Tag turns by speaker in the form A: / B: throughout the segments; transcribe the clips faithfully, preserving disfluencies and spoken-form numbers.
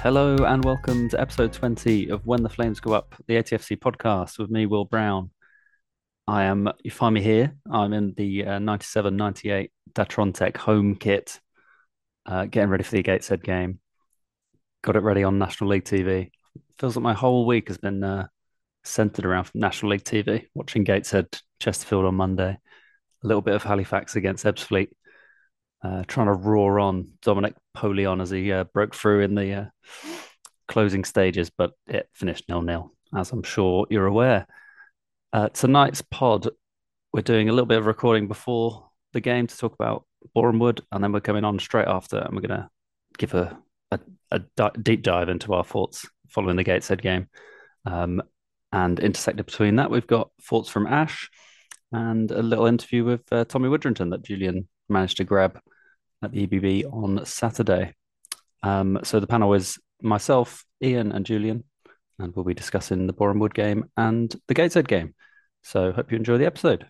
A: Hello and welcome to episode twenty of When the Flames Go Up, the A T F C podcast with me, Will Brown. I am, you find me here. I'm in the uh, ninety-seven ninety-eight Datron Tech home kit, uh, getting ready for the Gateshead game. Got it ready on National League T V. Feels like my whole week has been uh, centered around National League T V, watching Gateshead Chesterfield on Monday, a little bit of Halifax against Ebbsfleet, uh, trying to roar on Dominic Polion as he uh, broke through in the uh, closing stages, but it finished nil-nil, as I'm sure you're aware. Uh, tonight's pod, we're doing a little bit of recording before the game to talk about Boreham Wood, and then we're coming on straight after, and we're going to give a, a, a di- deep dive into our thoughts following the Gateshead game. Um, and intersected between that, we've got thoughts from Ash and a little interview with uh, Tommy Woodrington that Julian managed to grab at the E B B on Saturday. Um, so the panel is myself, Ian, and Julian, and we'll be discussing the Boreham Wood game and the Gateshead game. So hope you enjoy the episode.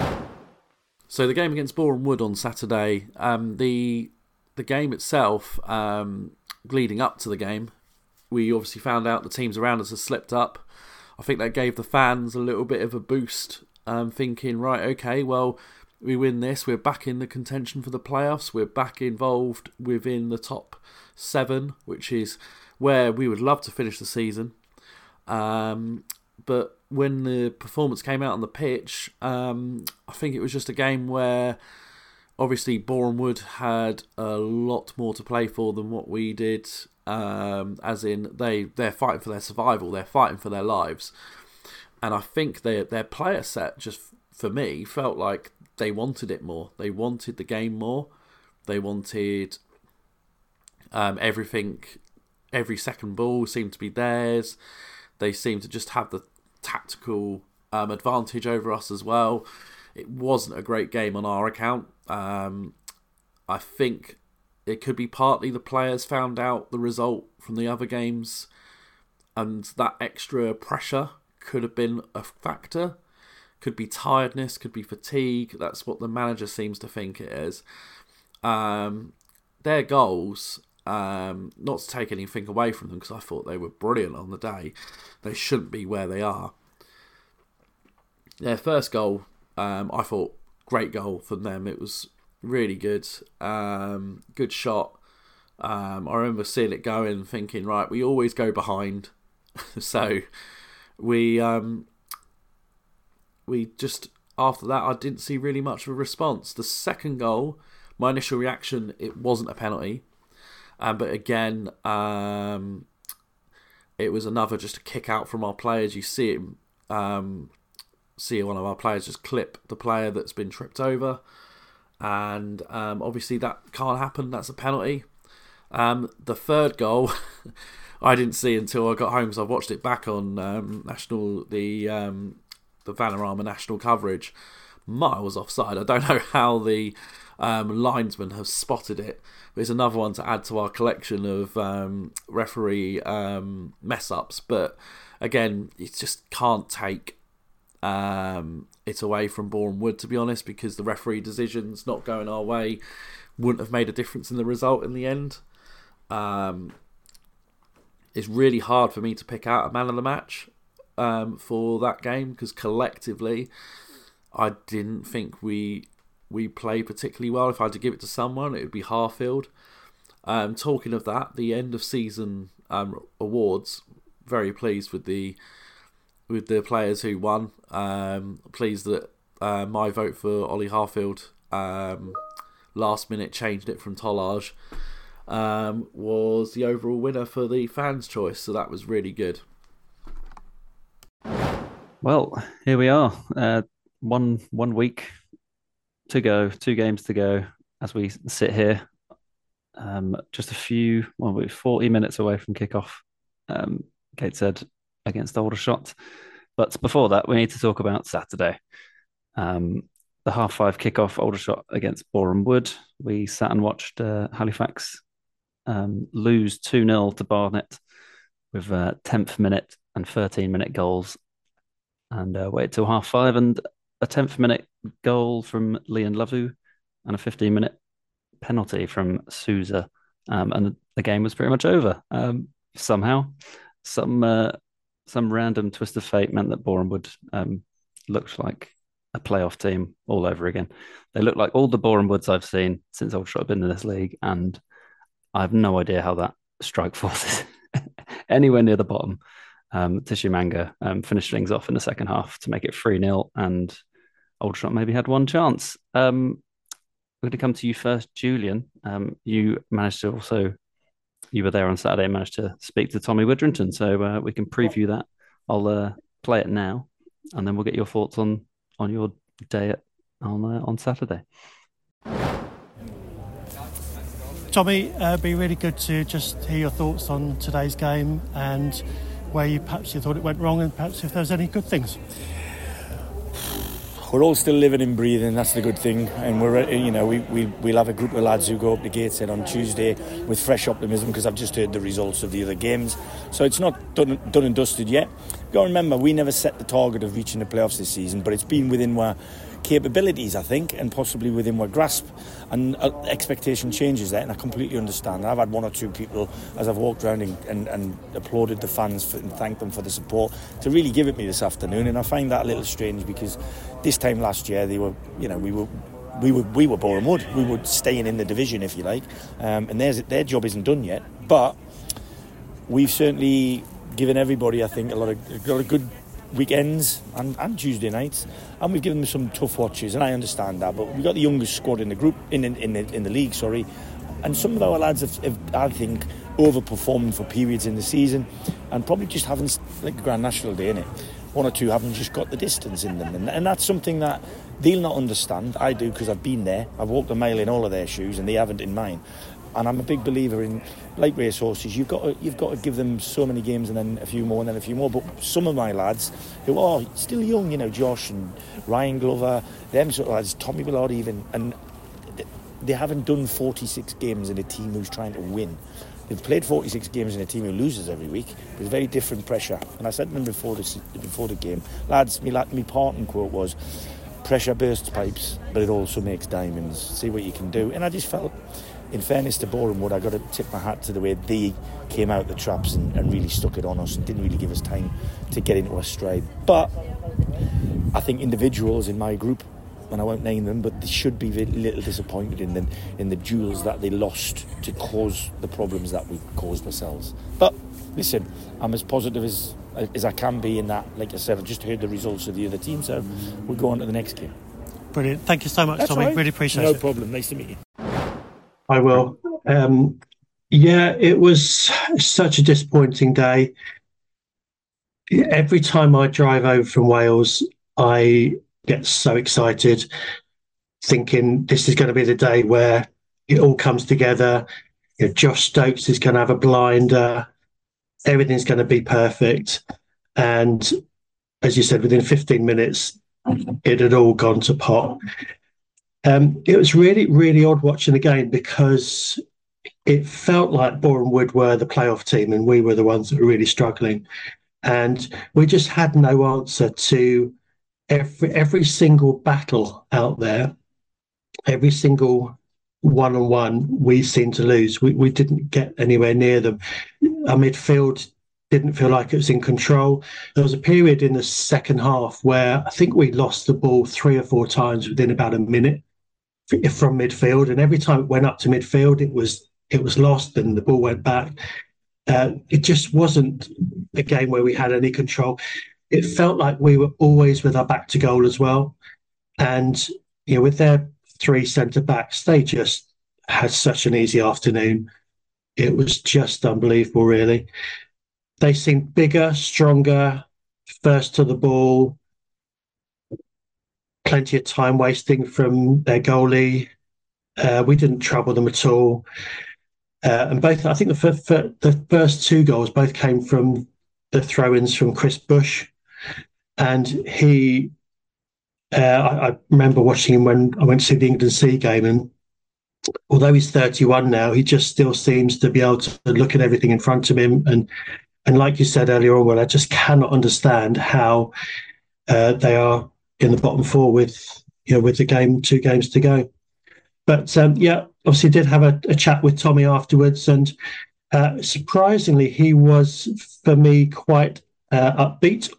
B: So the game against Boreham Wood on Saturday, um, the the game itself, um, leading up to the game, we obviously found out the teams around us had slipped up. I think that gave the fans a little bit of a boost, um, thinking, right, okay, well, we win this, we're back in the contention for the playoffs, we're back involved within the top seven, which is where we would love to finish the season. Um, but when the performance came out on the pitch, um, I think it was just a game where obviously Boreham Wood had a lot more to play for than what we did, um, as in they, they're fighting for their survival, they're fighting for their lives. And I think their, their player set, just for me, felt like they wanted it more. They wanted the game more. They wanted um, everything, every second ball seemed to be theirs. They seemed to just have the tactical um, advantage over us as well. It wasn't a great game on our account. Um, I think it could be partly the players found out the result from the other games, and that extra pressure could have been a factor. Could be tiredness, could be fatigue. That's what the manager seems to think it is. Um, their goals, um, not to take anything away from them, because I thought they were brilliant on the day. They shouldn't be where they are. Their first goal, um, I thought, great goal from them. It was really good. Um, good shot. Um, I remember seeing it going and thinking, right, we always go behind. so we... Um, We just, after that, I didn't see really much of a response. The second goal, my initial reaction, it wasn't a penalty. Um, but again, um, it was another just a kick out from our players. You see it, um, see one of our players just clip the player that's been tripped over. And um, obviously that can't happen. That's a penalty. Um, the third goal, I didn't see until I got home because I watched it back on um, national, the... Um, the Vanarama national coverage, miles offside. I don't know how the um, linesmen have spotted it, but it's another one to add to our collection of um, referee um, mess-ups. But again, you just can't take um, it away from Boreham Wood, to be honest, because the referee decisions not going our way wouldn't have made a difference in the result in the end. Um, it's really hard for me to pick out a man of the match Um, for that game, because collectively I didn't think we we played particularly well. If I had to give it to someone, it would be Harfield. Um, talking of that, the end of season um, awards, very pleased with the with the players who won. Um, pleased that uh, my vote for Ollie Harfield, um, last minute changed it from Tollage, um, was the overall winner for the fans' choice, so that was really good.
A: Well, here we are. Uh, one one week to go, two games to go as we sit here. Um, just a few, well, we're forty minutes away from kickoff. Um, Gateshead against Aldershot. But before that, we need to talk about Saturday. Um, the half five kickoff, Aldershot against Boreham Wood. We sat and watched uh, Halifax um, lose two nil to Barnet with a tenth minute and thirteen minute goals, and uh, wait till half five and a tenth minute goal from Leon Lavu and a fifteen minute penalty from Souza. Um, and the game was pretty much over. Um, somehow. Some uh, some random twist of fate meant that Boreham Wood um, looked like a playoff team all over again. They look like all the Boreham Woods I've seen since Aldershot have been in this league, and I have no idea how that strike force is anywhere near the bottom. Um, Tishimanga um, finished things off in the second half to make it three nil, and Aldershot maybe had one chance. Um, we're going to come to you first, Julian. Um, you managed to also, you were there on Saturday, managed to speak to Tommy Widrington, so uh, we can preview that. I'll uh, play it now, and then we'll get your thoughts on on your day at, on uh, on Saturday.
C: Tommy, uh, it'd be really good to just hear your thoughts on today's game and where you perhaps you thought it went wrong, and perhaps if there's any good things.
D: We're all still living and breathing, that's the good thing, and we're, you know, we, we, we'll have a group of lads who go up to Gateshead on Tuesday with fresh optimism, because I've just heard the results of the other games, so it's not done, done and dusted yet. You've got to remember, we never set the target of reaching the playoffs this season, but it's been within our capabilities, I think, and possibly within our grasp, and uh, expectation changes there, and I completely understand. I've had one or two people, as I've walked around and, and, and applauded the fans for, and thanked them for the support, to really give it me this afternoon, and I find that a little strange, because this time last year they were, you know, we were we were we were Boreham Wood, we were staying in the division, if you like, um, and their their job isn't done yet, but we've certainly given everybody, I think, a lot of a lot of good weekends and, and Tuesday nights, and we've given them some tough watches, and I understand that, but we've got the youngest squad in the group in in, in, the, in the league, sorry, and some of our lads have, have, I think, overperformed for periods in the season, and probably just haven't, like the Grand National Day, innit? One or two haven't just got the distance in them, and, and that's something that they'll not understand. I do, because I've been there. I've walked a mile in all of their shoes, and they haven't in mine. And I'm a big believer in, like racehorses, you've got to, you've got to give them so many games, and then a few more, and then a few more. But some of my lads who are still young, you know, Josh and Ryan Glover, them sort of lads, Tommy Willard even, and they haven't done forty-six games in a team who's trying to win. They've played forty-six games in a team who loses every week. There's very different pressure. And I said to them before, this, before the game, lads, me, me parting quote was, pressure bursts pipes, but it also makes diamonds. See what you can do. And I just felt, in fairness to Boreham Wood, I got to tip my hat to the way they came out the traps and, and really stuck it on us and didn't really give us time to get into our stride. But I think individuals in my group, and I won't name them, but they should be a little disappointed in the, in the duels that they lost to cause the problems that we caused ourselves. But listen, I'm as positive as as I can be in that. Like I said, I've just heard the results of the other team, so we'll go on to the next game.
C: Brilliant. Thank you so much,
D: That's
C: Tommy.
D: right.
C: Really appreciate
D: no
C: it.
D: No problem. Nice to meet you.
E: I will. Um, yeah, it was such a disappointing day. Every time I drive over from Wales, I get so excited, thinking this is going to be the day where it all comes together. You know, Josh Stokes is going to have a blinder. Everything's going to be perfect. And as you said, within fifteen minutes, it had all gone to pot. Um, it was really, really odd watching the game, because it felt like Boreham Wood were the playoff team and we were the ones that were really struggling. And we just had no answer to every every single battle out there, every single one-on-one we seemed to lose. We, we didn't get anywhere near them. Our midfield didn't feel like it was in control. There was a period in the second half where I think we lost the ball three or four times within about a minute from midfield, and every time it went up to midfield, it was it was lost and the ball went back. Uh, it just wasn't a game where we had any control. It felt like we were always with our back to goal as well. And, you know, with their three centre backs, they just had such an easy afternoon. It was just unbelievable, really. They seemed bigger, stronger, first to the ball, plenty of time wasting from their goalie. Uh, we didn't trouble them at all. Uh, and both, I think the, f- f- the first two goals both came from the throw-ins from Chris Bush. And he, uh, I, I remember watching him when I went to see the England C game, and although he's thirty-one now, he just still seems to be able to look at everything in front of him. And and like you said earlier on, well, I just cannot understand how uh, they are in the bottom four with, you know, with the game, two games to go. But um, yeah, obviously did have a, a chat with Tommy afterwards, and Uh, surprisingly, he was, for me, quite uh, upbeat.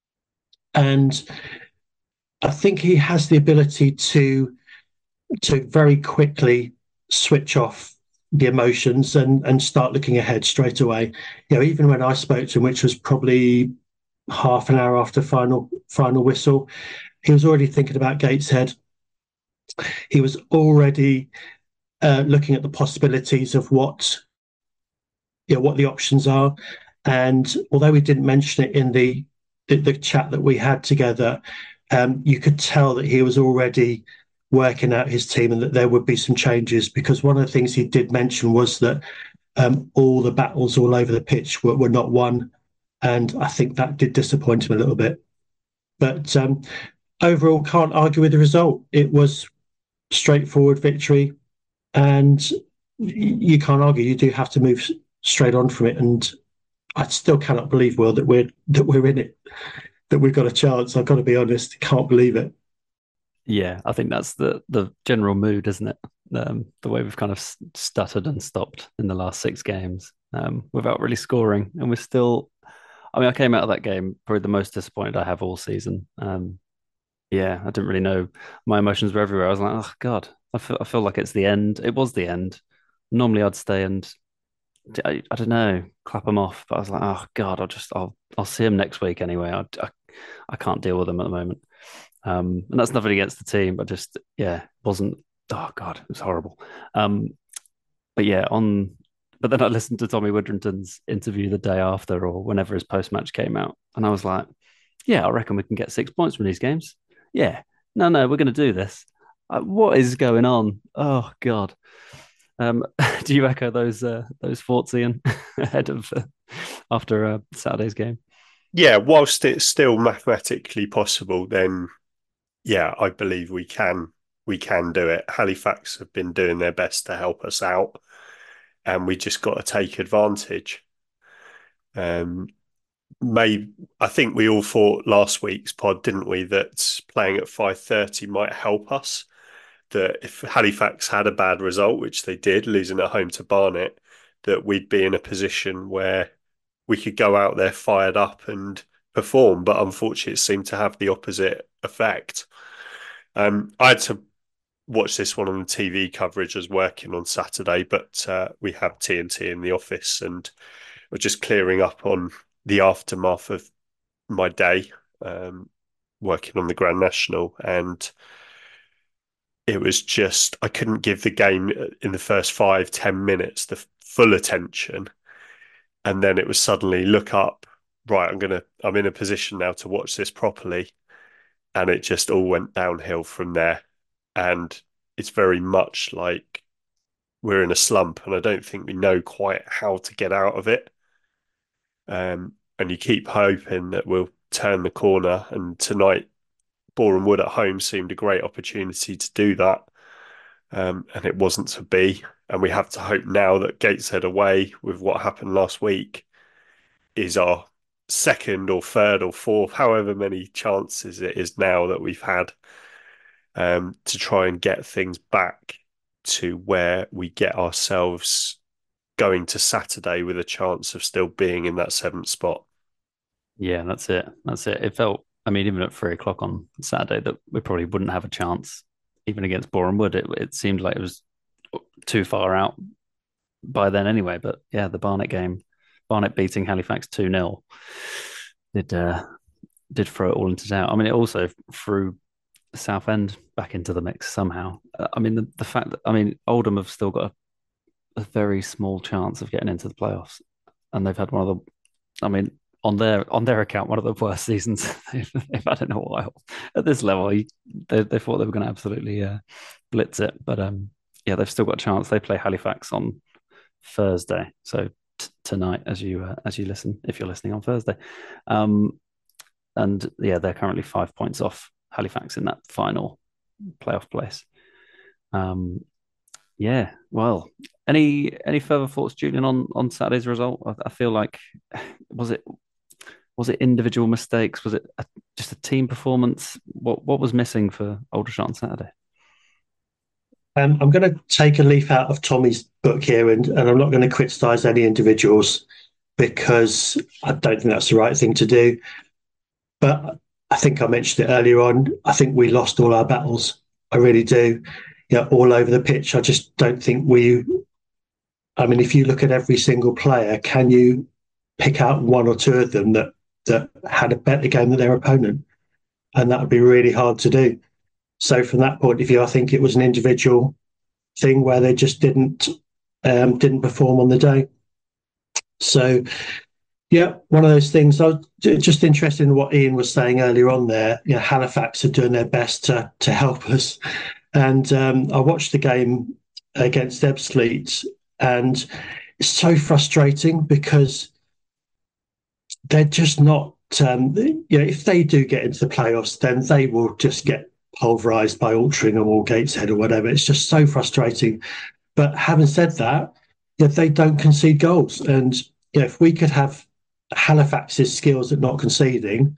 E: And I think he has the ability to to very quickly switch off the emotions and and start looking ahead straight away. You know, even when I spoke to him, which was probably half an hour after final final whistle, he was already thinking about Gateshead. He was already uh, looking at the possibilities of what you know what the options are. And although we didn't mention it in the the, the chat that we had together, um, you could tell that he was already working out his team and that there would be some changes, because one of the things he did mention was that um, all the battles all over the pitch were, were not won. And I think that did disappoint him a little bit. But um, overall, can't argue with the result. It was straightforward victory, and you can't argue. You do have to move straight on from it. And I still cannot believe, Will, that we're that we're in it, that we've got a chance. I've got to be honest, can't believe it.
A: Yeah, I think that's the the general mood, isn't it? Um, the way we've kind of stuttered and stopped in the last six games um, without really scoring, and we're still. I mean, I came out of that game probably the most disappointed I have all season. Um, yeah, I didn't really know. My emotions were everywhere. I was like, oh God, I feel I feel like it's the end. It was the end. Normally, I'd stay and I, I don't know, clap them off, but I was like, oh God, I'll just I'll I'll see him next week anyway. I I, I can't deal with them at the moment. Um, and that's nothing against the team, but just yeah, wasn't. Oh God, it was horrible. Um, but yeah, on. But then I listened to Tommy Widrington's interview the day after, or whenever his post match came out, and I was like, yeah, I reckon we can get six points from these games. Yeah, no, no, we're going to do this. Uh, what is going on? Oh God. Um, do you echo those uh, those thoughts, Ian, ahead of uh, after uh, Saturday's game?
F: Yeah, whilst it's still mathematically possible, then yeah, I believe we can we can do it. Halifax have been doing their best to help us out, and we just got to take advantage. Um, may I think we all thought last week's pod, didn't we, that playing at five thirty might help us. That if Halifax had a bad result, which they did, losing at home to Barnet, that we'd be in a position where we could go out there fired up and perform. But unfortunately, it seemed to have the opposite effect. Um, I had to watch this one on the T V coverage as working on Saturday, but uh, we have T N T in the office and we're just clearing up on the aftermath of my day um, working on the Grand National. And it was just, I couldn't give the game in the first five, ten minutes the full attention. And then it was suddenly look up, right, I'm going to, I'm in a position now to watch this properly. And it just all went downhill from there. And it's very much like we're in a slump and I don't think we know quite how to get out of it. Um, and you keep hoping that we'll turn the corner. And tonight, Boreham Wood at home seemed a great opportunity to do that. Um, and it wasn't to be. And we have to hope now that Gateshead away, with what happened last week, is our second or third or fourth, however many chances it is now that we've had um, to try and get things back to where we get ourselves going to Saturday with a chance of still being in that seventh spot.
A: Yeah, that's it. That's it. It felt, I mean, even at three o'clock on Saturday, that we probably wouldn't have a chance, even against Boreham Wood. It, it seemed like it was too far out by then anyway. But yeah, the Barnet game, Barnet beating Halifax two nil did uh, did throw it all into doubt. I mean, it also threw Southend back into the mix somehow. I mean, the, the fact that, I mean, Oldham have still got a, a very small chance of getting into the playoffs, and they've had one of the, I mean, on their on their account, one of the worst seasons they've, they've had in a while. At this level, they they thought they were going to absolutely uh, blitz it, but um, yeah, they've still got a chance. They play Halifax on Thursday, so t- tonight, as you uh, as you listen, if you're listening on Thursday, um, and yeah, they're currently five points off Halifax in that final playoff place. Um, yeah, well, any any further thoughts, Julian, on on Saturday's result? I, I feel like was it was it individual mistakes? Was it a, just a team performance? What what was missing for Aldershot on Saturday?
E: Um, I'm going to take a leaf out of Tommy's book here, and, and I'm not going to criticise any individuals because I don't think that's the right thing to do. But I think I mentioned it earlier on. I think we lost all our battles. I really do. You know, all over the pitch. I just don't think we. I mean, if you look at every single player, can you pick out one or two of them that that had a better game than their opponent? And that would be really hard to do. So from that point of view, I think it was an individual thing where they just didn't um, didn't perform on the day. So, yeah, one of those things. I was just interested in what Ian was saying earlier on there. You know, Halifax are doing their best to to help us. And um, I watched the game against Ebbsfleet, and it's so frustrating because they're just not. Um, you know, if they do get into the playoffs, then they will just get pulverised by Altrincham or Gateshead or whatever. It's just so frustrating. But having said that, you know, they don't concede goals, and you know, if we could have Halifax's skills at not conceding,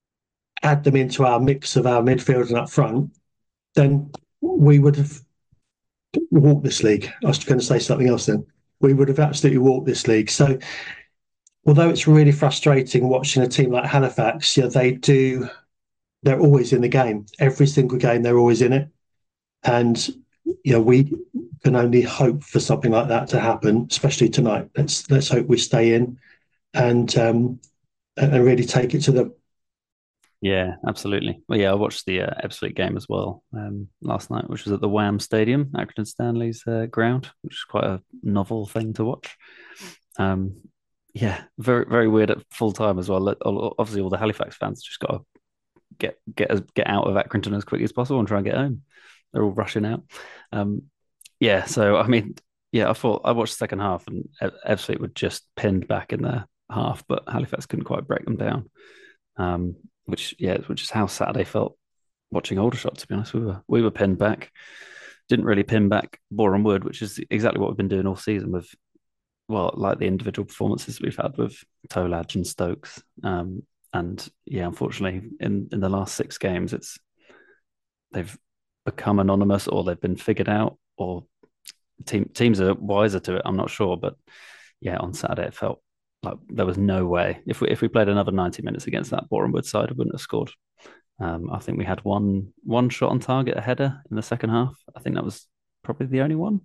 E: add them into our mix of our midfield and up front, then we would have walked this league. I was going to say something else then. We would have absolutely walked this league. So, although it's really frustrating watching a team like Halifax, yeah, they do. They're always in the game. Every single game, they're always in it, and you know we can only hope for something like that to happen, especially tonight. Let's let's hope we stay in and um, and really take it to them.
A: Yeah, absolutely. Well, yeah, I watched the uh, Ebbsfleet game as well um, last night, which was at the Wham Stadium, Accrington Stanley's uh, ground, which is quite a novel thing to watch. Um, yeah, very very weird at full time as well. Obviously, all the Halifax fans just got to get get get out of Accrington as quickly as possible and try and get home. They're all rushing out. Um, yeah, so I mean, yeah, I thought I watched the second half and Ebbsfleet were just pinned back in their half, but Halifax couldn't quite break them down. Um, which yeah, which is how Saturday felt watching Aldershot. To be honest, we were we were pinned back. Didn't really pin back Boreham Wood, which is exactly what we've been doing all season with, well, like the individual performances we've had with Tolaj and Stokes. Um, and yeah, unfortunately, in, in the last six games, it's they've become anonymous, or they've been figured out, or team, teams are wiser to it. I'm not sure, but yeah, on Saturday it felt like there was no way. If we if we played another ninety minutes against that Boreham Wood side, we wouldn't have scored. Um, I think we had one one shot on target, a header in the second half. I think that was probably the only one.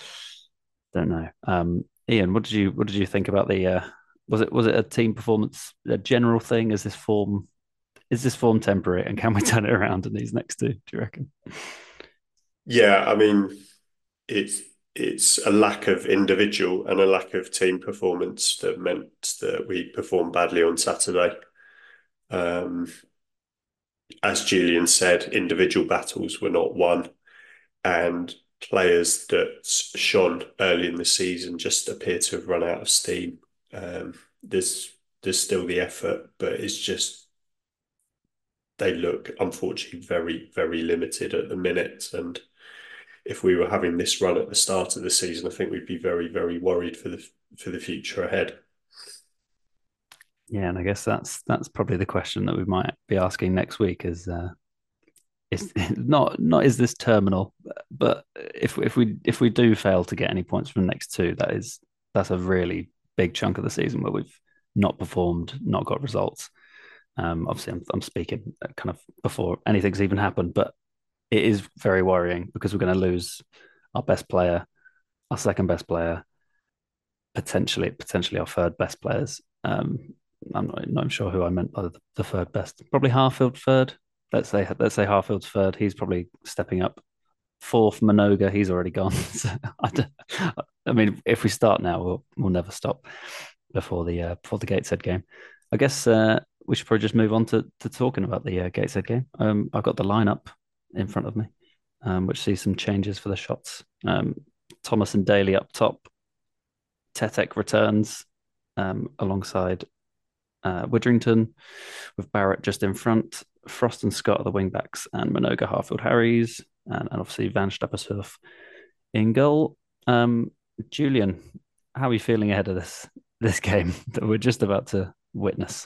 A: Don't know. Um, Ian, what did you what did you think about the? Uh, was it was it a team performance, a general thing? Is this form is this form temporary, and can we turn it around in these next two? Do you reckon?
F: Yeah, I mean, it's it's a lack of individual and a lack of team performance that meant that we performed badly on Saturday. Um, as Julian said, individual battles were not won, and players that shone early in the season just appear to have run out of steam. Um, there's there's still the effort, but it's just they look unfortunately very, very limited at the minute. And if we were having this run at the start of the season, I think we'd be very, very worried for the for the future ahead.
A: Yeah, and I guess that's that's probably the question that we might be asking next week: is uh, is not not is this terminal? But if if we if we do fail to get any points from the next two, that is that's a really big chunk of the season where we've not performed, not got results. Um, obviously, I'm I'm speaking kind of before anything's even happened, but it is very worrying because we're going to lose our best player, our second best player, potentially potentially our third best players. Um, I'm not, not sure who I meant by the, the third best. Probably Harfield third. Let's say let's say Harfield's third. He's probably stepping up. Fourth, Minoga. He's already gone. So I, don't, I mean, if we start now, we'll we'll never stop before the uh, before the Gateshead game. I guess uh, we should probably just move on to, to talking about the uh, Gateshead game. Um, I've got the lineup in front of me, um, which sees some changes for the shots. Um, Thomas and Daly up top. Tetek returns um, alongside uh, Widrington, with Barrett just in front. Frost and Scott are the wing backs, and Minoga, Harfield, Harries, and, and obviously Van Stappershoef in goal. Um, Julian, how are you feeling ahead of this this game that we're just about to witness?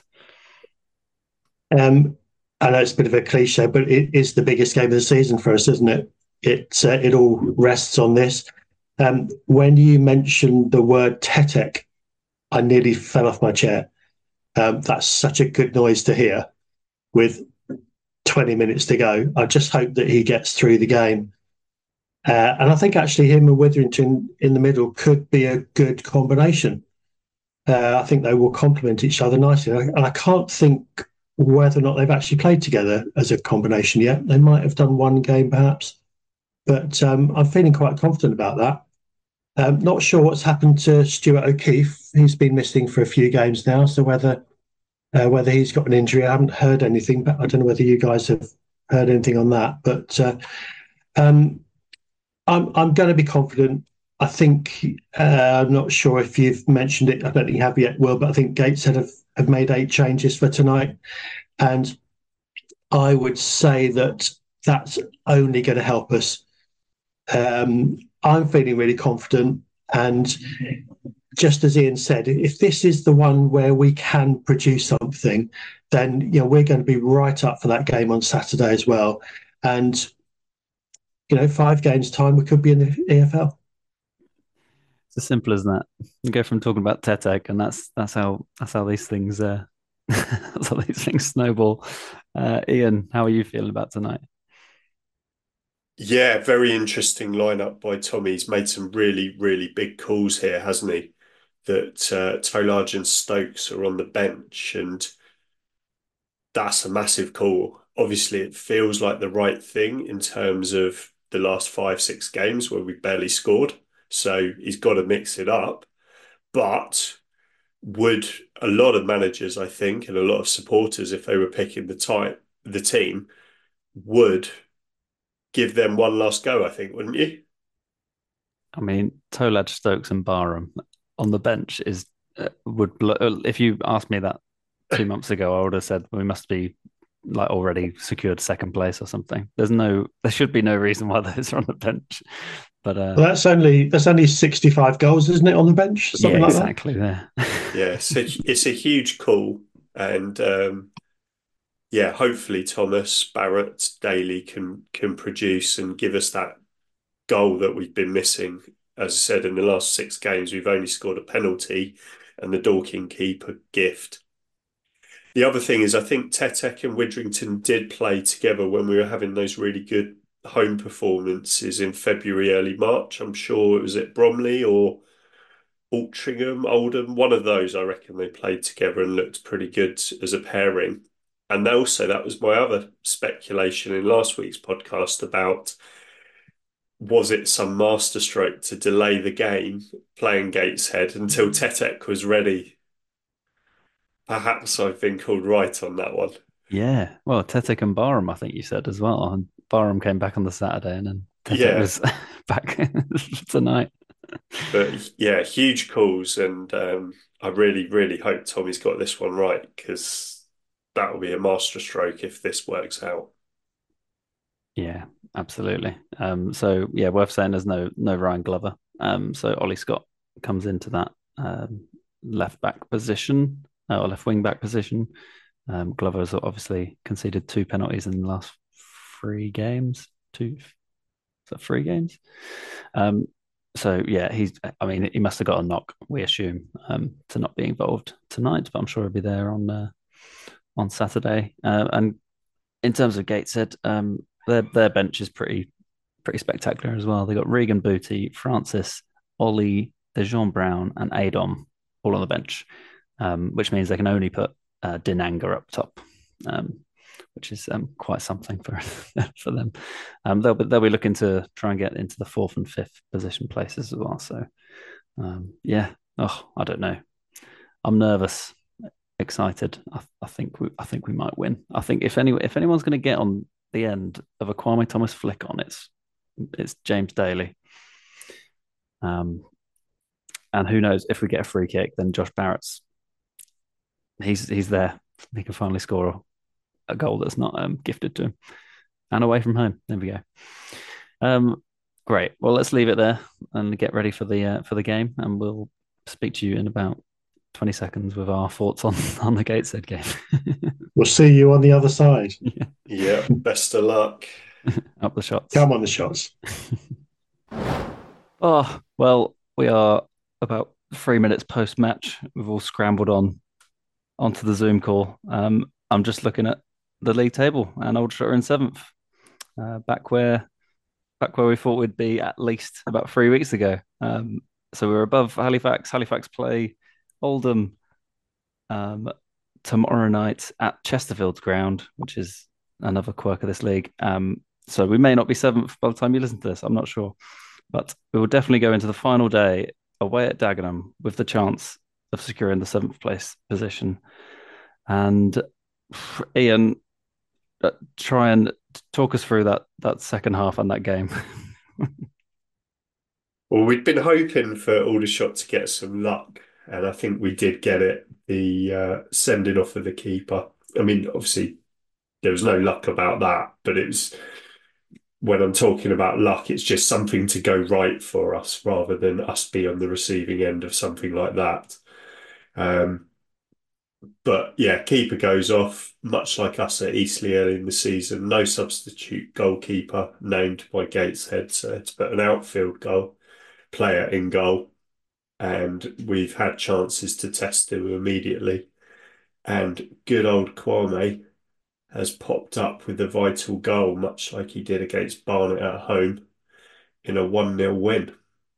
E: Um, I know it's a bit of a cliche, but it is the biggest game of the season for us, isn't it? it uh, it all rests on this. Um, when you mentioned the word Tetek, I nearly fell off my chair. Um, that's such a good noise to hear with twenty minutes to go. I just hope that he gets through the game. Uh, and I think actually him and Witherington in the middle could be a good combination. Uh, I think they will complement each other nicely. And I can't think whether or not they've actually played together as a combination yet. They might have done one game perhaps, but um, I'm feeling quite confident about that. Um, not sure what's happened to Stuart O'Keefe. He's been missing for a few games now, so whether uh, whether he's got an injury, I haven't heard anything, but I don't know whether you guys have heard anything on that. But uh, um, I'm I'm going to be confident. I think uh, I'm not sure if you've mentioned it. I don't think you have yet, Will, but I think Gateshead have, have made eight changes for tonight, and I would say that that's only going to help us. Um, I'm feeling really confident, and just as Ian said, if this is the one where we can produce something, then you know we're going to be right up for that game on Saturday as well. And you know, five games time, we could be in the E F L.
A: It's as simple as that. You go from talking about Tetek, and that's that's how that's how these things uh, that's how these things snowball. Uh, Ian, how are you feeling about tonight?
F: Yeah, very interesting lineup by Tommy. He's made some really, really big calls here, hasn't he? That uh, Tolage and Stokes are on the bench, and that's a massive call. Obviously, it feels like the right thing in terms of the last five, six games where we barely scored. So he's got to mix it up. But would a lot of managers, I think, and a lot of supporters, if they were picking the type, the team, would give them one last go, I think, wouldn't you?
A: I mean, Tolage, Stokes, and Barham on the bench is uh, would if you asked me that two months ago, I would have said we must be like already secured second place or something. There's no, there should be no reason why those are on the bench. But uh,
E: well, that's only that's only sixty-five goals, isn't it, on the bench?
A: Something yeah, like exactly. That.
F: There. Yeah, so it's a huge call, and um, yeah, hopefully Thomas, Barrett, Daly can can produce and give us that goal that we've been missing. As I said, in the last six games, we've only scored a penalty and the Dorking keeper gift. The other thing is, I think Tetek and Witherington did play together when we were having those really good home performances in February, early March. I'm sure it was at Bromley or Altrincham, Oldham. One of those, I reckon they played together and looked pretty good as a pairing. And also, that was my other speculation in last week's podcast about, was it some masterstroke to delay the game playing Gateshead until Tetek was ready? Perhaps I've been called right on that one.
A: Yeah. Well, Tetek and Barham, I think you said as well. And Barham came back on the Saturday and then Tetek yeah. was back tonight.
F: But yeah, huge calls. And um, I really, really hope Tommy's got this one right, because that will be a masterstroke if this works out.
A: Yeah, absolutely. Um, so yeah, worth saying there's no no Ryan Glover. Um, so Ollie Scott comes into that um, left back position uh, or left wing back position. Um, Glover's obviously conceded two penalties in the last three games. Two, is that three games? Um, so yeah, he's. I mean, he must have got a knock, we assume, um, to not be involved tonight. But I'm sure he'll be there on uh, on Saturday. Uh, and in terms of Gateshead, um, their their bench is pretty pretty spectacular as well. They got Regan Booty, Francis, Ollie, Dejon Brown, and Adom all on the bench, um, which means they can only put uh, Dinanga up top, um, which is um, quite something for for them. Um, they'll be they'll be looking to try and get into the fourth and fifth position places as well. So um, yeah, oh I don't know, I'm nervous, excited. I, I think we I think we might win. I think if any if anyone's going to get on the end of a Kwame Thomas flick on, it's it's James Daly. Um, and who knows, if we get a free kick, then Josh Barrett's he's he's there. He can finally score a goal that's not um, gifted to him, and away from home. There we go. Um, great. Well, let's leave it there and get ready for the uh, for the game, and we'll speak to you in about twenty seconds with our thoughts on on the Gateshead game.
E: We'll see you on the other side.
F: Yeah. Yeah. Best of luck.
A: Up the shots.
E: Come on, the shots.
A: Oh, well, we are about three minutes post match. We've all scrambled on onto the Zoom call. Um, I'm just looking at the league table, and Aldershot are in seventh, uh, back where back where we thought we'd be at least about three weeks ago. Um, so we're above Halifax. Halifax play Oldham um, tomorrow night at Chesterfield's ground, which is another quirk of this league. Um, so we may not be seventh by the time you listen to this. I'm not sure, but we will definitely go into the final day away at Dagenham with the chance of securing the seventh place position. And Ian, uh, try and talk us through that that second half and that game.
F: Well, we'd been hoping for Aldershot to get some luck, and I think we did get it. The uh, sending off of the keeper. I mean, obviously, there was no luck about that, but it was, when I'm talking about luck, it's just something to go right for us rather than us be on the receiving end of something like that. Um, but yeah, keeper goes off, much like us at Eastleigh early in the season. No substitute goalkeeper named by Gateshead, so it's but an outfield goal player in goal. And we've had chances to test him immediately. And good old Kwame has popped up with a vital goal, much like he did against Barnet at home in a one nil win.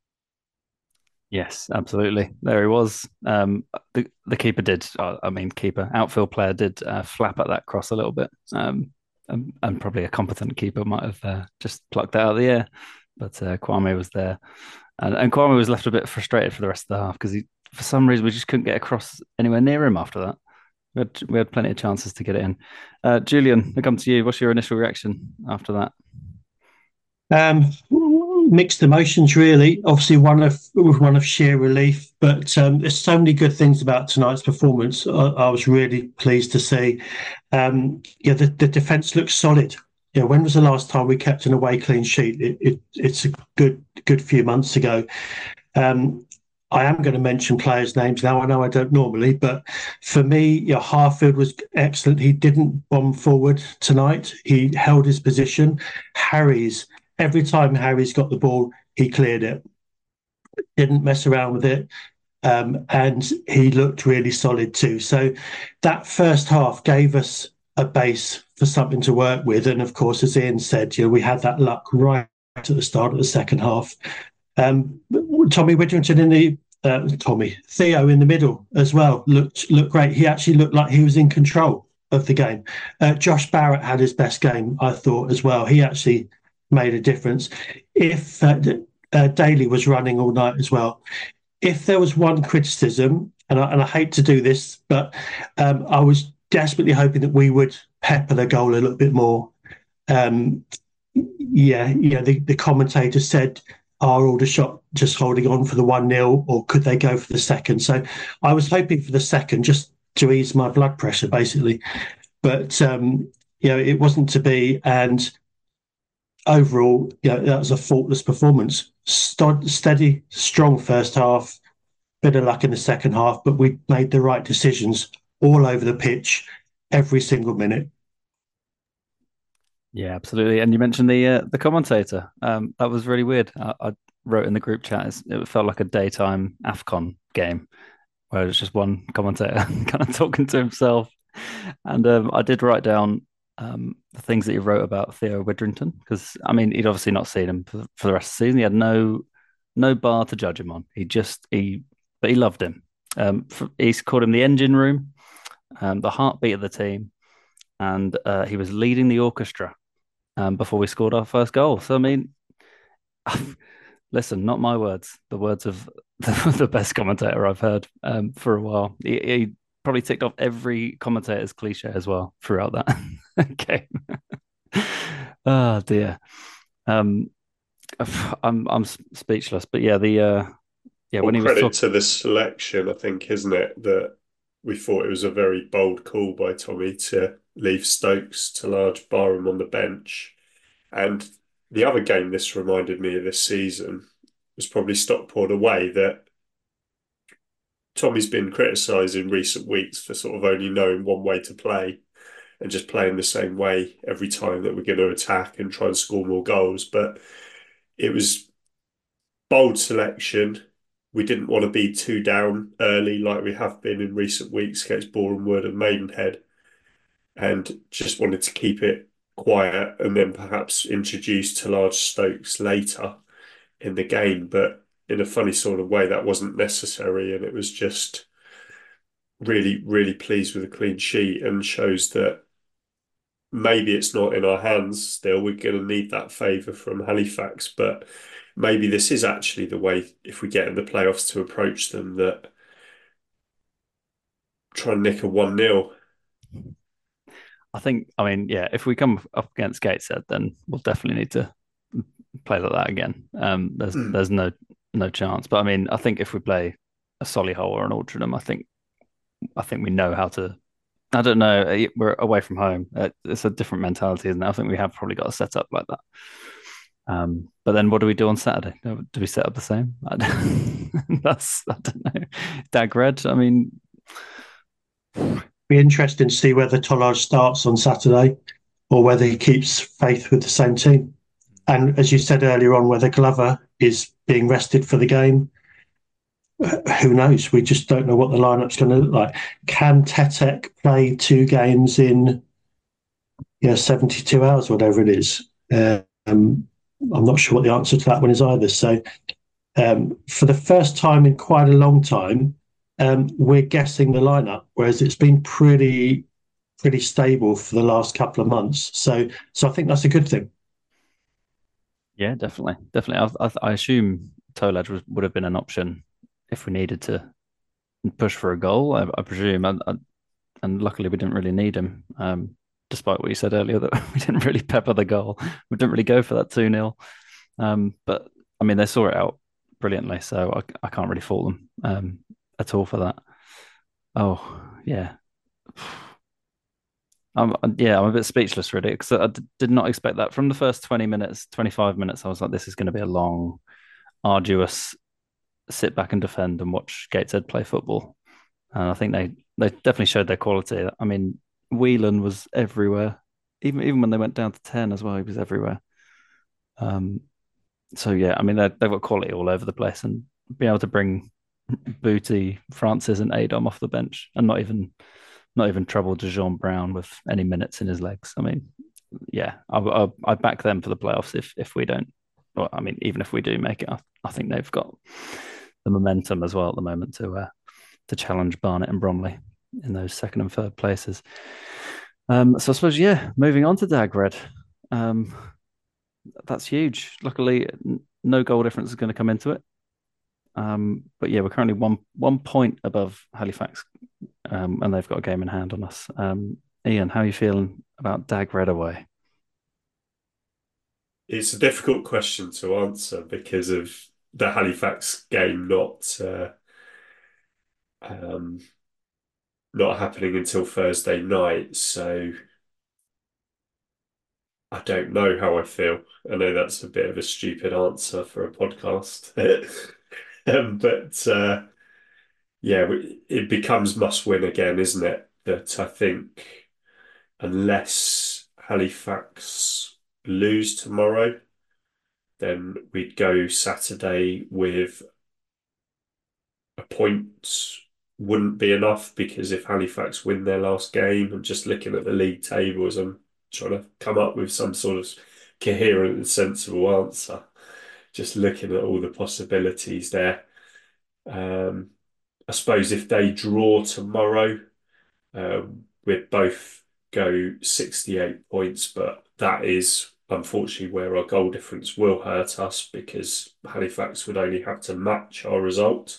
A: Yes, absolutely. There he was. Um, the the keeper did. Uh, I mean, keeper outfield player did uh, flap at that cross a little bit, um, and, and probably a competent keeper might have uh, just plucked that out of the air. But uh, Kwame was there, and, and Kwame was left a bit frustrated for the rest of the half because he, for some reason, we just couldn't get across anywhere near him after that. We had we had plenty of chances to get it in. Uh, Julian, I come to you. What's your initial reaction after that?
E: Um, mixed emotions, really. Obviously, one of one of sheer relief, but um, there's so many good things about tonight's performance. I, I was really pleased to see. Um, yeah, the, the defence looks solid. Yeah, when was the last time we kept an away clean sheet? It, it, it's a good good few months ago. Um, I am going to mention players' names now. I know I don't normally, but for me, yeah, Harfield was excellent. He didn't bomb forward tonight. He held his position. Harries. Every time Harry's got the ball, he cleared it, didn't mess around with it, um, and he looked really solid too. So that first half gave us a base for something to work with. And of course, as Ian said, you know, we had that luck right at the start of the second half. Um, Tommy Widrington in the uh, Tommy Theo in the middle as well looked looked great. He actually looked like he was in control of the game. Uh, Josh Barrett had his best game, I thought, as well. He actually made a difference. If uh, uh, Daly was running all night as well, if there was one criticism, and I, and I hate to do this, but um, I was desperately hoping that we would pepper the goal a little bit more. Um, yeah, yeah. The, the commentator said, "Are Aldershot just holding on for the one nil, or could they go for the second?" So I was hoping for the second, just to ease my blood pressure, basically. But um, you know, it wasn't to be, and overall, you know, that was a faultless performance. St- steady, strong first half, bit of luck in the second half, but we made the right decisions all over the pitch, every single minute.
A: Yeah, absolutely. And you mentioned the uh, the commentator. Um, that was really weird. I, I wrote in the group chat, it's, it felt like a daytime AFCON game where it's just one commentator kind of talking to himself. And um, I did write down um, the things that he wrote about Theo Widrington because I mean he'd obviously not seen him for, for the rest of the season. He had no no bar to judge him on. He just he but he loved him. Um, for, he's called him the engine room, um, the heartbeat of the team, and uh, he was leading the orchestra um, before we scored our first goal. So I mean, listen, not my words, the words of the, the best commentator I've heard um, for a while. He, he probably ticked off every commentator's cliche as well throughout that game. Oh dear. Um, I'm I'm speechless, but yeah, the uh, yeah
F: Well,
A: when he was
F: credit
A: talk-
F: to the selection, I think, isn't it, that we thought it was a very bold call by Tommy to leave Stokes to Large Barham on the bench. And the other game this reminded me of this season was probably Stockport away, that Tommy's been criticised in recent weeks for sort of only knowing one way to play. and just playing the same way every time that we're going to attack and try and score more goals. But it was bold selection. We didn't want to be too down early like we have been in recent weeks against Boreham Wood and Maidenhead, and just wanted to keep it quiet and then perhaps introduce Talard Stokes later in the game. But in a funny sort of way, that wasn't necessary, and it was just really, really pleased with a clean sheet and shows that maybe it's not in our hands still. We're going to need that favour from Halifax, but maybe this is actually the way, if we get in the playoffs, to approach them, that try and nick a one nil.
A: I think, I mean, yeah, if we come up against Gateshead, then we'll definitely need to play like that again. Um, there's mm. there's no no chance. But I mean, I think if we play a Solihull or an Altrincham, I think I think we know how to. I don't know. We're away from home. It's a different mentality, isn't it? I think we have probably got a set up like that. Um, but then what do we do on Saturday? Do we set up the same? I That's I don't know. Dag Red. I mean,
E: be interesting to see whether Tollard starts on Saturday or whether he keeps faith with the same team. And as you said earlier on, whether Glover is being rested for the game. Who knows? We just don't know what the lineup's going to look like. Can Tetek play two games in you know, seventy-two hours, whatever it is? Um, I'm not sure what the answer to that one is either. So um, for the first time in quite a long time, um, we're guessing the lineup, whereas it's been pretty pretty stable for the last couple of months. So so I think that's a good thing.
A: Yeah, definitely. Definitely. I, I, I assume Tolaj was, would have been an option if we needed to push for a goal, I, I presume. And, and luckily we didn't really need him, um, despite what you said earlier, that we didn't really pepper the goal. We didn't really go for that two nil. Um, but, I mean, they saw it out brilliantly, so I, I can't really fault them um, at all for that. Oh, yeah. I'm, yeah, I'm a bit speechless, really, because I d- did not expect that. From the first twenty minutes, twenty-five minutes, I was like, this is going to be a long, arduous sit back and defend and watch Gateshead play football. And I think they, they definitely showed their quality. I mean, Whelan was everywhere. Even even when they went down to ten as well, he was everywhere. Um, so, yeah, I mean, they've got quality all over the place, and being able to bring Booty, Francis and Adom off the bench and not even not even trouble Dejon Brown with any minutes in his legs. I mean, yeah, I, I, I back them for the playoffs if if we don't. Well, I mean, even if we do make it, I, I think they've got the momentum as well at the moment to uh, to challenge Barnet and Bromley in those second and third places. Um, so I suppose, yeah, moving on to Dag Red. Um, that's huge. Luckily, no goal difference is going to come into it. Um, but yeah, we're currently one one point above Halifax, um, and they've got a game in hand on us. Um, Ian, how are you feeling about Dag Red away?
F: It's a difficult question to answer because of the Halifax game not uh, um, not happening until Thursday night. So I don't know how I feel. I know that's a bit of a stupid answer for a podcast. um, but uh, yeah, it becomes must win again, isn't it? That I think unless Halifax lose tomorrow, then we'd go Saturday with a point wouldn't be enough, because if Halifax win their last game, I'm just looking at the league tables, I'm trying to come up with some sort of coherent and sensible answer. Just looking at all the possibilities there. Um, I suppose if they draw tomorrow, uh, we'd both go sixty-eight points, but that is unfortunately where our goal difference will hurt us, because Halifax would only have to match our result.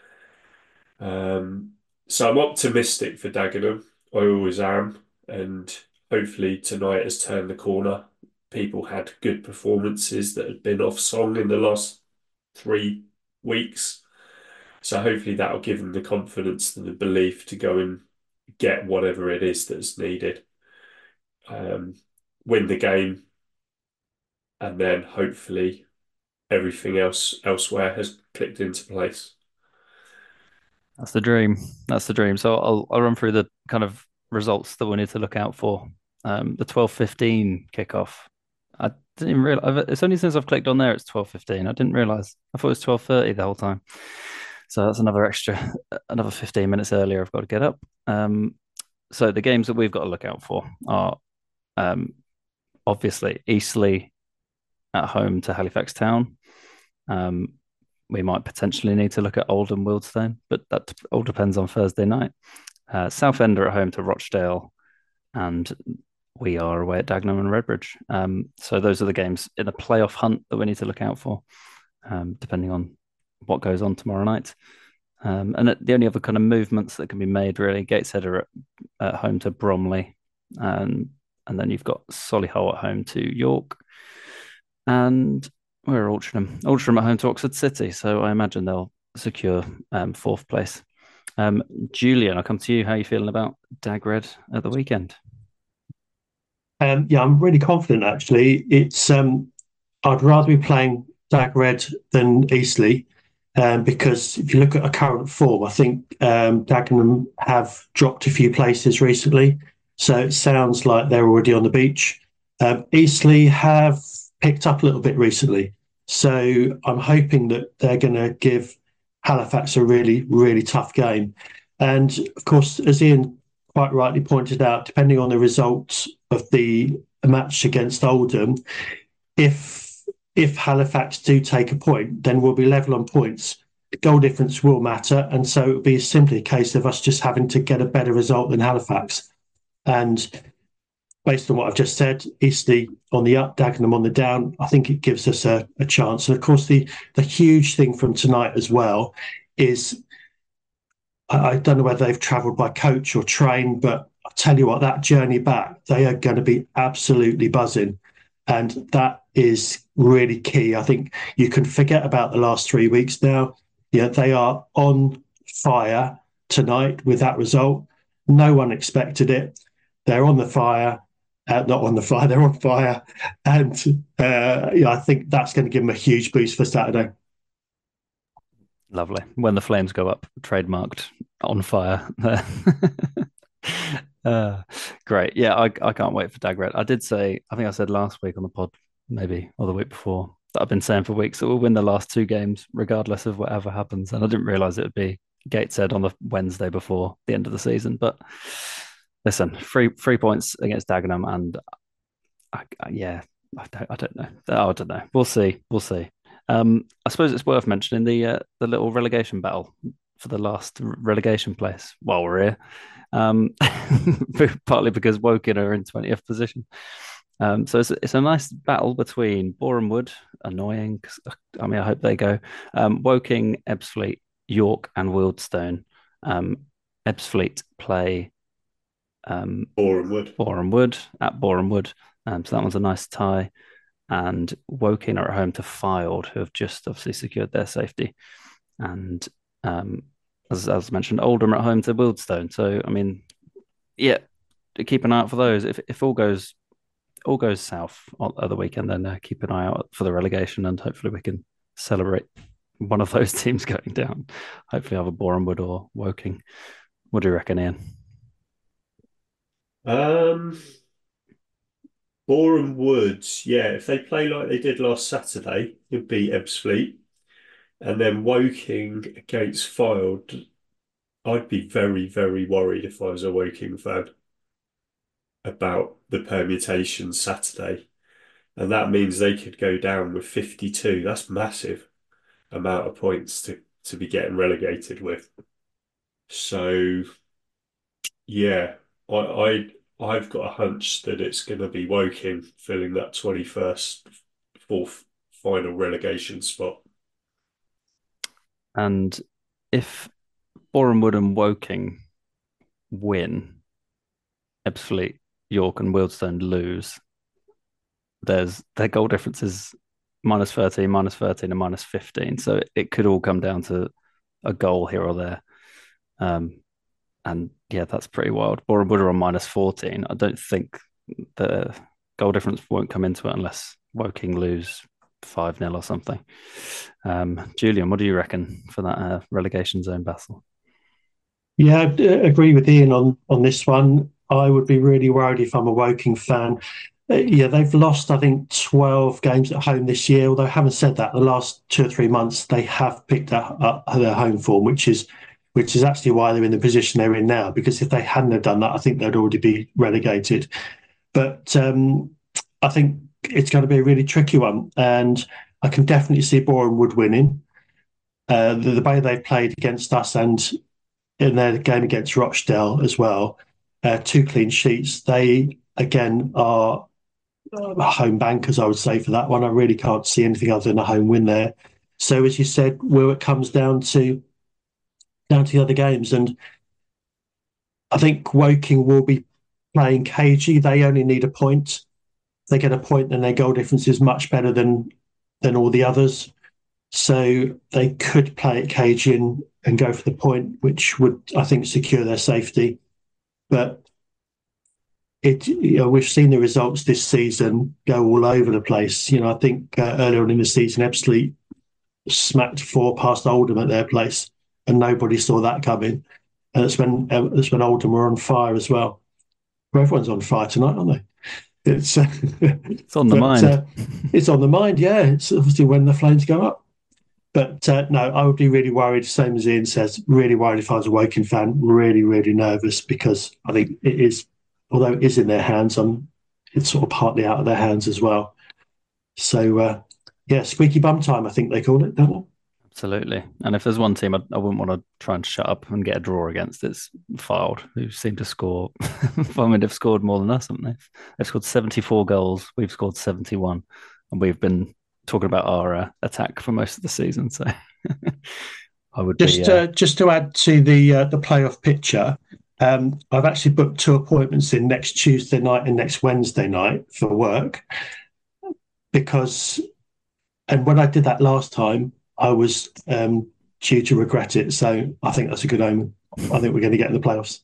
F: Um, so I'm optimistic for Dagenham. I always am, and hopefully tonight has turned the corner. People had good performances that had been off song in the last three weeks. So hopefully that'll give them the confidence and the belief to go and get whatever it is that's needed. Um, win the game, and then hopefully everything else elsewhere has clicked into place.
A: That's the dream. That's the dream. So I'll I'll run through the kind of results that we need to look out for. Um, the twelve fifteen kickoff. I didn't realize. It's only since I've clicked on there it's twelve fifteen. I didn't realize. I thought it was twelve thirty the whole time. So that's another extra, another fifteen minutes earlier. I've got to get up. Um, so the games that we've got to look out for are um, obviously Eastleigh at home to Halifax Town. Um, we might potentially need to look at Oldham Wealdstone, but that all depends on Thursday night. Uh, Southend are at home to Rochdale, and we are away at Dagenham and Redbridge. Um, so those are the games in the playoff hunt that we need to look out for, um, depending on what goes on tomorrow night. Um, and the only other kind of movements that can be made, really, Gateshead are at, at home to Bromley, um, and then you've got Solihull at home to York, and where are Altrincham? Altrincham at home to Oxford City. So I imagine they'll secure um, fourth place. Um, Julian, I'll come to you. How are you feeling about Dagred at the weekend?
E: Um, yeah, I'm really confident, actually. It's um, I'd rather be playing Dagred than Eastleigh, um, because if you look at a current form, I think um, Dagenham have dropped a few places recently. So it sounds like they're already on the beach. Um, Eastleigh have picked up a little bit recently. So I'm hoping that they're going to give Halifax a really, really tough game. And of course, as Ian quite rightly pointed out, depending on the results of the match against Oldham, if if Halifax do take a point, then we'll be level on points. The goal difference will matter, and so it will be simply a case of us just having to get a better result than Halifax. And based on what I've just said, Eastleigh on the up, Dagenham on the down, I think it gives us a, a chance. And of course, the the huge thing from tonight as well is, I, I don't know whether they've travelled by coach or train, but I'll tell you what, that journey back, they are going to be absolutely buzzing. And that is really key. I think you can forget about the last three weeks now. Yeah, they are on fire tonight with that result. No one expected it. They're on the fire. Uh, not on the fire, they're on fire. And uh, yeah, I think that's going to give them a huge boost for Saturday.
A: Lovely. When the flames go up, trademarked on fire. uh, great. Yeah, I, I can't wait for Dagred. I did say, I think I said last week on the pod, maybe, or the week before, that I've been saying for weeks that we'll win the last two games, regardless of whatever happens. And I didn't realise it would be Gateshead on the Wednesday before the end of the season. But listen, three three points against Dagenham, and I, I, yeah, I don't, I don't know. Oh, I don't know. We'll see. We'll see. Um, I suppose it's worth mentioning the uh, the little relegation battle for the last relegation place while we're here. Um, partly because Woking are in twentieth position. Um, so it's, it's a nice battle between Boreham Wood, annoying. I mean, I hope they go. Um, Woking, Ebbsfleet, York, and Wealdstone. Um, Ebbsfleet play um,
F: Boreham Wood.
A: Boreham Wood at Boreham Wood. Um, so that one's a nice tie. And Woking are at home to Fylde, who have just obviously secured their safety. And um, as, as mentioned, Oldham are at home to Wealdstone. So, I mean, yeah, keep an eye out for those. If if all goes all goes south at the weekend, then uh, keep an eye out for the relegation, and hopefully we can celebrate one of those teams going down. Hopefully either Boreham Wood or Woking. What do you reckon, Ian?
F: Um, Boreham Wood, yeah, if they play like they did last Saturday, it'd be Ebbsfleet. And then Woking against Fylde, I'd be very, very worried if I was a Woking fan about the permutation Saturday. And that means they could go down with fifty-two. That's massive amount of points to, to be getting relegated with. So, yeah, I, I, I've got a hunch that it's going to be Woking filling that twenty-first, fourth final relegation spot.
A: And if Boreham Wood and Woking win, Ebbsfleet, York, and Wealdstone lose, there's their goal difference is minus thirteen, minus thirteen, and minus fifteen. So it, it could all come down to a goal here or there. Um, and yeah, that's pretty wild. Boreham Wood are on minus fourteen. I don't think the goal difference won't come into it unless Woking lose five nil or something. Um, Julian, what do you reckon for that uh, relegation zone battle?
E: Yeah, I agree with Ian on, on this one. I would be really worried if I'm a Woking fan. Uh, Yeah, they've lost, I think, twelve games at home this year. Although, having said that, the last two or three months they have picked up, up their home form, which is which is actually why they're in the position they're in now. Because if they hadn't have done that, I think they'd already be relegated. But um, I think it's going to be a really tricky one, and I can definitely see Boreham Wood winning. Uh, the, the way they've played against us and in their game against Rochdale as well, uh, two clean sheets. They again are home bankers, I would say, for that one. I really can't see anything other than a home win there. So, as you said, Will, it comes down to down to the other games, and I think Woking will be playing cagey. They only need a point. They get a point, then their goal difference is much better than than all the others. So they could play it cagey and, and go for the point, which would, I think, secure their safety. But it, you know, we've seen the results this season go all over the place. You know, I think uh, earlier on in the season, Ebbsfleet smacked four past Oldham at their place, and nobody saw that coming. And that's when uh, that's when Oldham were on fire as well. Well, everyone's on fire tonight, aren't they? It's uh,
A: it's on the
E: but,
A: mind.
E: Uh, it's on the mind, yeah. It's obviously when the flames go up. But uh, no, I would be really worried, same as Ian says, really worried if I was a Woking fan, really, really nervous, because I think it is, although it is in their hands, um, it's sort of partly out of their hands as well. So, uh, yeah, squeaky bum time, I think they call it, don't they?
A: Absolutely. And if there's one team I, I wouldn't want to try and shut up and get a draw against, it's Fylde, who seem to score. I mean, they've scored more than us, haven't they? They've scored seventy-four goals. We've scored seventy-one. And we've been talking about our uh, attack for most of the season. So I would
E: just
A: be, uh...
E: Uh, just to add to the uh, the playoff picture, um, I've actually booked two appointments in next Tuesday night and next Wednesday night for work. Because, and when I did that last time, I was um, due to regret it. So I think that's a good omen. I think we're going to get in the playoffs.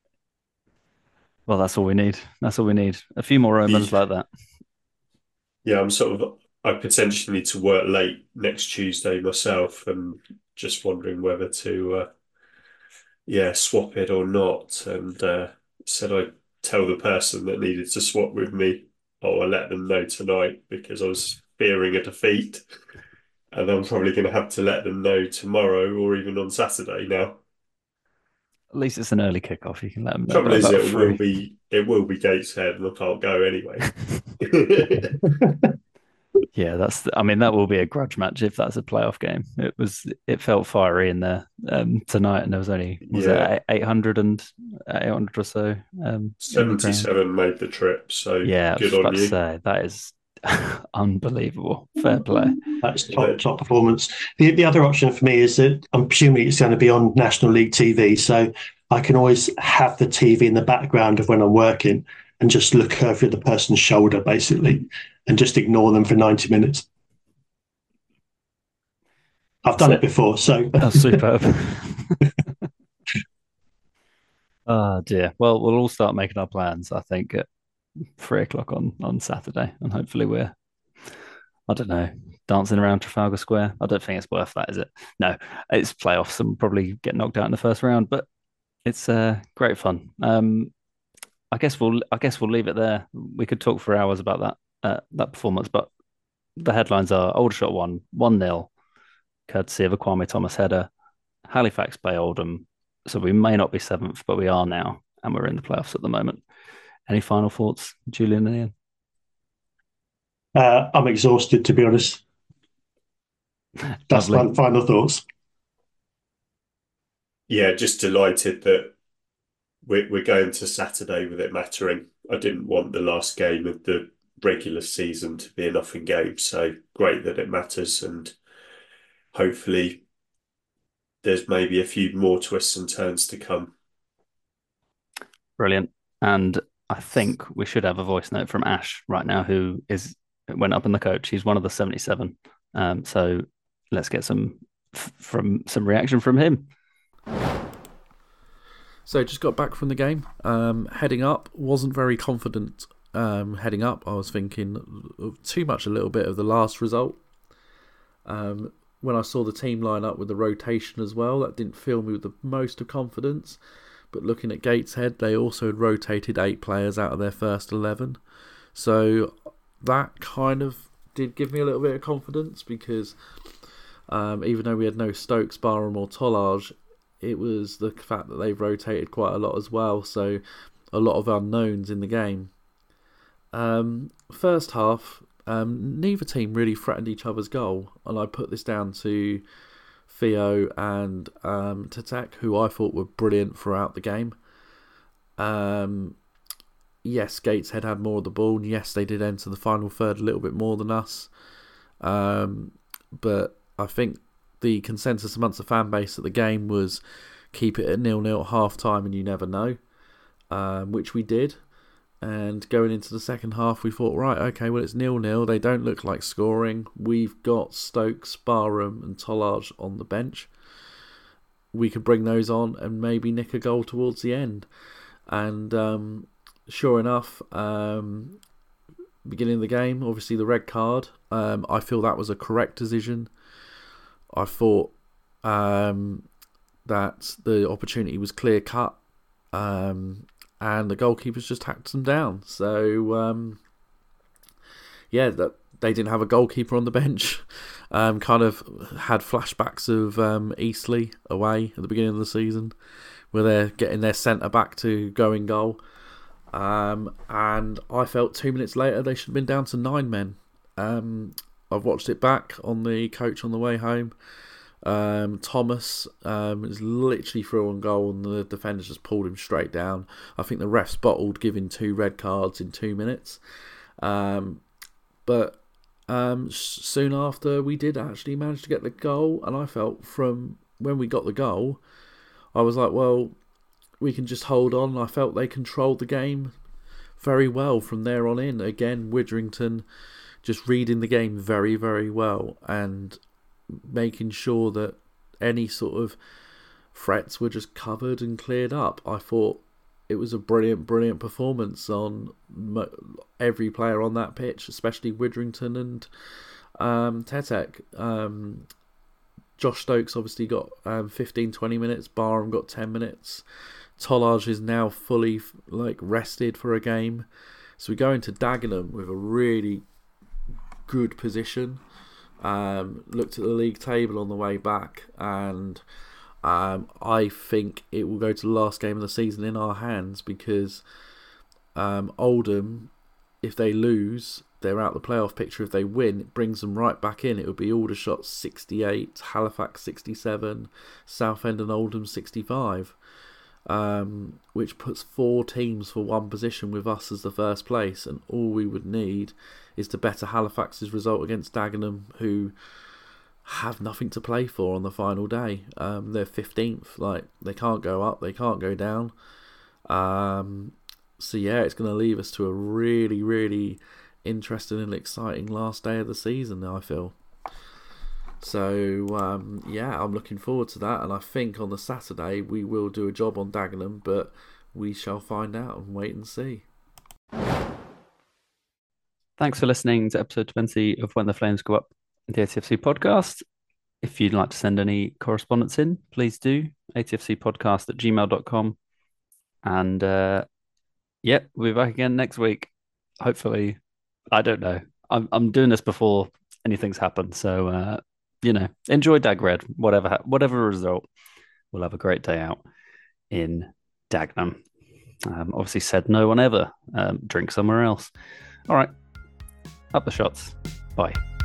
A: Well, that's all we need. That's all we need. A few more omens like that.
F: Yeah, I'm sort of, I potentially need to work late next Tuesday myself, and just wondering whether to, uh, yeah, swap it or not. And uh, said I'd tell the person that needed to swap with me, or I'll let them know tonight, because I was fearing a defeat. And I'm probably going to have to let them know tomorrow or even on Saturday now.
A: At least it's an early kickoff. You can let them know.
F: Trouble is, it will be it will be Gateshead, and I can't go anyway.
A: Yeah, that's. The, I mean, that will be a grudge match if that's a playoff game. It was. It felt fiery in there um, tonight, and there was only was yeah. it eight hundred and eight hundred or so. Um,
F: Seventy-seven made the trip. So
A: yeah,
F: good
A: I was
F: on
A: about
F: you.
A: To say that is unbelievable. Fair play.
E: That's top top performance. The the other option for me is that I'm presuming it's going to be on National League T V, so I can always have the T V in the background of when I'm working and just look over the person's shoulder, basically, and just ignore them for ninety minutes. I've done so, it before, so
A: that's superb. Oh dear. Well, we'll all start making our plans, I think, at three o'clock on, on Saturday, and hopefully we're, I don't know, dancing around Trafalgar Square. I don't think it's worth that, is it? No, it's playoffs and we'll probably get knocked out in the first round, but it's uh, great fun. Um, I guess we'll I guess we'll leave it there. We could talk for hours about that uh, that performance, but the headlines are Aldershot won one nil, courtesy of a Kwame Thomas header. Halifax Bay Oldham. So we may not be seventh, but we are now, and we're in the playoffs at the moment. Any final thoughts, Julian and Ian?
E: Uh, I'm exhausted, to be honest. That's my final thoughts.
F: Yeah, just delighted that we're, we're going to Saturday with it mattering. I didn't want the last game of the regular season to be a nothing game, so great that it matters, and hopefully there's maybe a few more twists and turns to come.
A: Brilliant. And I think we should have a voice note from Ash right now, who is went up in the coach. He's one of the seventy-seven. Um, so let's get some from some reaction from him.
B: So just got back from the game. Um, heading up, wasn't very confident. Um, heading up, I was thinking too much a little bit of the last result. Um, when I saw the team line up with the rotation as well, that didn't fill me with the most of confidence. But looking at Gateshead, they also had rotated eight players out of their first eleven. So that kind of did give me a little bit of confidence, because um, even though we had no Stokes, Barham or Tollage, it was the fact that they've rotated quite a lot as well. So a lot of unknowns in the game. Um, first half, um, neither team really threatened each other's goal, and I put this down to Theo and um, Tatek, who I thought were brilliant throughout the game. Um, yes, Gateshead had more of the ball, and yes, they did enter the final third a little bit more than us. Um, but I think the consensus amongst the fan base at the game was keep it at nil-nil at half-time and you never know, um, which we did. And going into the second half, we thought, right, okay, well, it's nil-nil. They don't look like scoring. We've got Stokes, Barham and Tollage on the bench. We could bring those on and maybe nick a goal towards the end. And um, sure enough, um, beginning of the game, obviously the red card, um, I feel that was a correct decision. I thought um, that the opportunity was clear-cut. Um... And the goalkeepers just hacked them down. So, um, yeah, that they didn't have a goalkeeper on the bench. Um, kind of had flashbacks of um, Eastleigh away at the beginning of the season, where they're getting their centre back to go in goal. Um, and I felt two minutes later they should have been down to nine men. Um, I've watched it back on the coach on the way home. Um, Thomas um, is literally through on goal and the defenders just pulled him straight down. I think the refs bottled giving two red cards in two minutes. Um, but um, soon after we did actually manage to get the goal, and I felt from when we got the goal, I was like, well, we can just hold on. I felt they controlled the game very well from there on in. Again, Widrington just reading the game very, very well and making sure that any sort of threats were just covered and cleared up. I thought it was a brilliant, brilliant performance on every player on that pitch, especially Widrington and um, Tetek. Um, Josh Stokes obviously got um, fifteen, twenty minutes. Barham got ten minutes. Tollage is now fully like rested for a game. So we go into Dagenham with a really good position. Um, looked at the league table on the way back, and um, I think it will go to the last game of the season in our hands, because um, Oldham, if they lose, they're out the playoff picture. If they win, it brings them right back in. It would be Aldershot sixty-eight, Halifax sixty-seven, Southend and Oldham sixty-five, um, which puts four teams for one position with us as the first place, and all we would need is to better Halifax's result against Dagenham, who have nothing to play for on the final day. Um, they're fifteenth. Like, they can't go up, they can't go down. Um, so yeah, it's going to leave us to a really, really interesting and exciting last day of the season, I feel. So um, yeah, I'm looking forward to that, and I think on the Saturday we will do a job on Dagenham, but we shall find out and wait and see.
A: Thanks for listening to episode twenty of When the Flames Go Up, the A T F C podcast. If you'd like to send any correspondence in, please do. A T F C podcast at gmail dot com. And uh, yeah, we'll be back again next week. Hopefully, I don't know. I'm I'm doing this before anything's happened. So, uh, you know, enjoy Dag Red, whatever, whatever result. We'll have a great day out in Dagenham. Um, obviously said no one ever um, drink somewhere else. All right. Up the shots. Bye.